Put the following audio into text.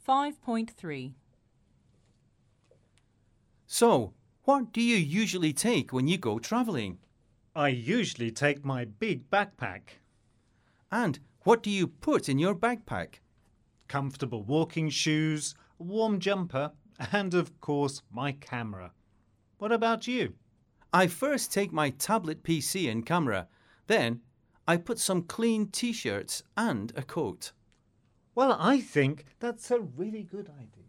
5.3. So, what do you usually take when you go travelling? I usually take my big backpack. And what do you put in your backpack? Comfortable walking shoes, a warm jumper, and of course my camera. What about you? I first take my tablet PC and camera. Then I put some clean t-shirts and a coat. Well, I think that's a really good idea.